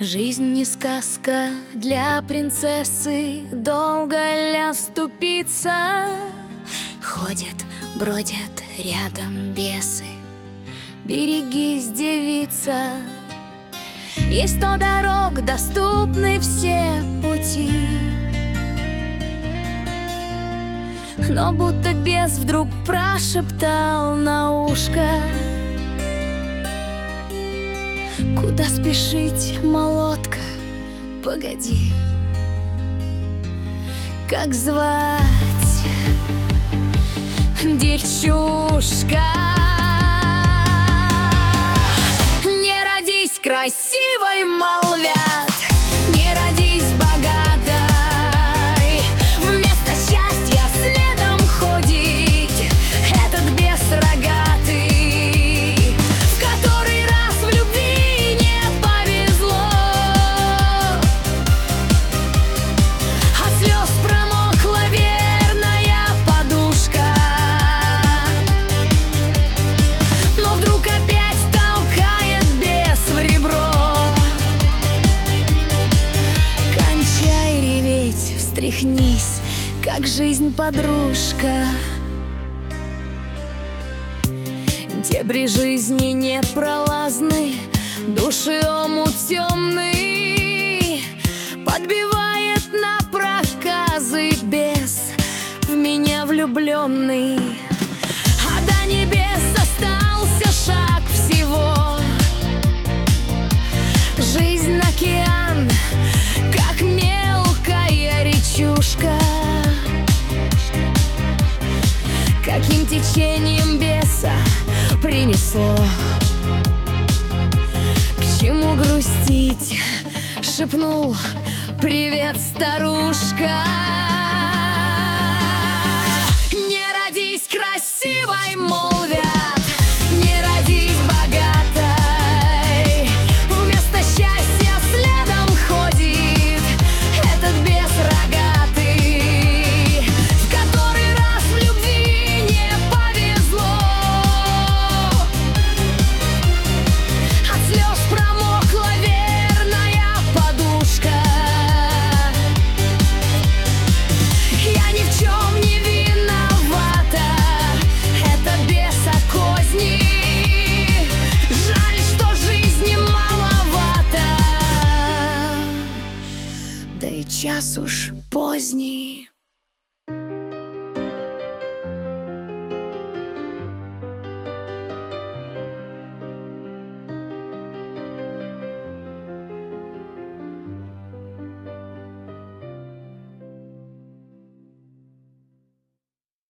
Жизнь не сказка для принцессы, долго ли ступиться? Ходят, бродят рядом бесы, берегись, девица. Есть 100 дорог, доступны все пути, но будто бес вдруг прошептал на ушко: куда спешить, молодка, погоди. Как звать, девчушка? Не родись красивой, молвят, не родись богатой, вместо счастья следом ходить этот бес рогатый, в который раз в любви не повезло, от слез промокла верная подушка, но вдруг опять толкает бес в ребро. Кончай реветь, встряхнись, как жизнь, подружка. Дебри жизни непролазны, души омут темный, подбивает на проказы бес, в меня влюбленный. А до небес остался шаг всего. Жизнь океан, как мелкая речушка. Каким течением беса принесло? К чему грустить? Шепнул: привет, старушка. Не родись красивой, молвят, не родись богатой, вместо счастья следом ходит этот бес рогатый, в который раз в любви не повезло, от слез промокла верная подушка. Я ни в чем не виновата, это беса козни. Жаль, что жизни маловато, да и час уж поздний.